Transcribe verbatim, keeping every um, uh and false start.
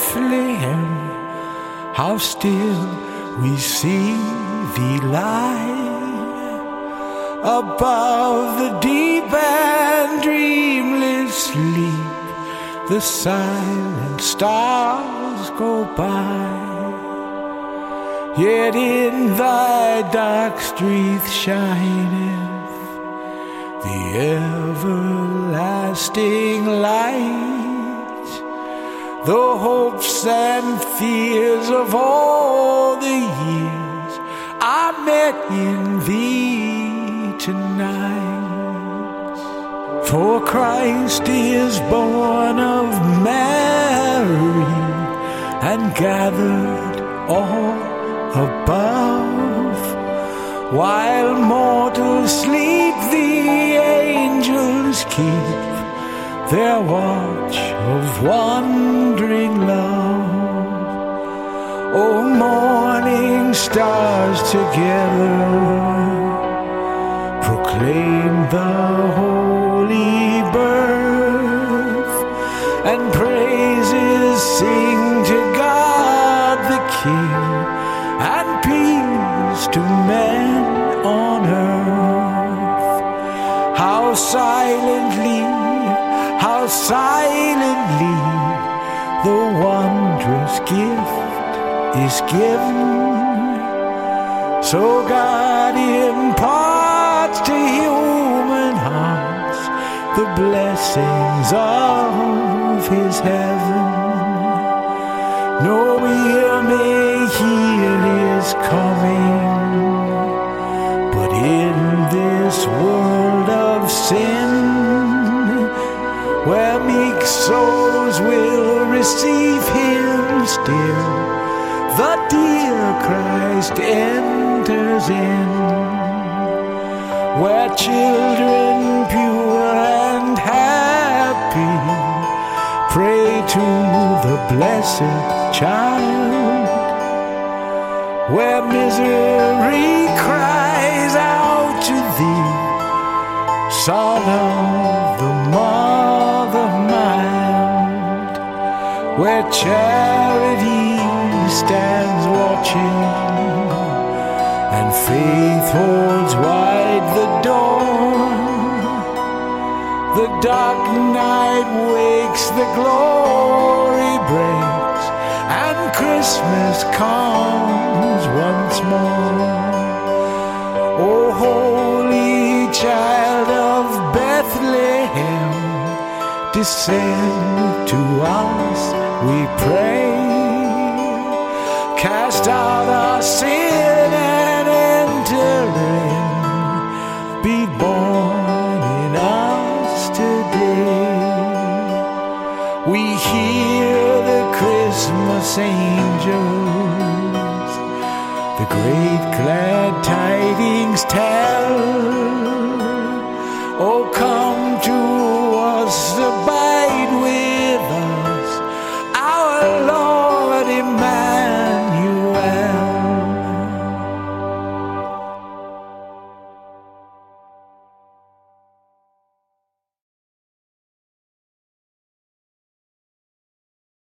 Bethlehem, how still we see thee lie above the deep and dreamless sleep. The silent stars go by, yet in thy dark street shineth the everlasting light. The hopes and fears of all the years are met in thee tonight. For Christ is born of Mary and gathered all above. While mortals sleep, the angels keep their watch of wondering love. Oh, morning stars together proclaim the holy birth, and praises sing to God the King, and peace to men on earth. How silently, how silently the wondrous gift is given. So God imparts to human hearts the blessings of his heaven. No ear may hear his coming, but in this world of sin, where meek souls will receive him still, the dear Christ enters in. Where children pure and happy pray to the blessed child, where misery cries out to thee, Son of the Mother mild, where charity stands watching and faith holds wide the door. The dark night wakes, the glory breaks, and Christmas comes once more. O holy child of Bethlehem, descend to us, we pray. Cast out our sin and enter in. Be born in us today. We hear the Christmas angels the great glad tidings tell.